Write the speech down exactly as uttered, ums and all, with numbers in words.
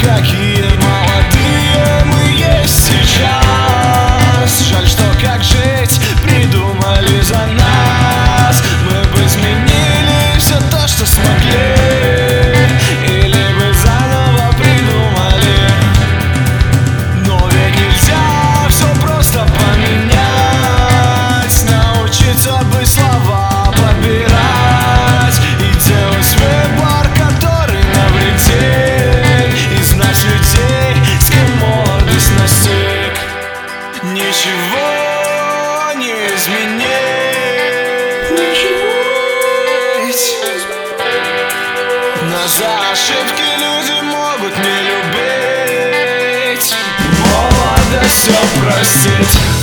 какие молодые мы есть сейчас. Жаль, что как жить придумали за нас. Мы бы изменили все то, что смогли, или бы заново придумали. Но ведь нельзя все просто поменять. Научиться бы слова подбирать и делать выбор, который навредит, и знать людей, с кем молодость настиг. Ничего не изменить. Но за ошибки люди могут не любить. Молодость все простить.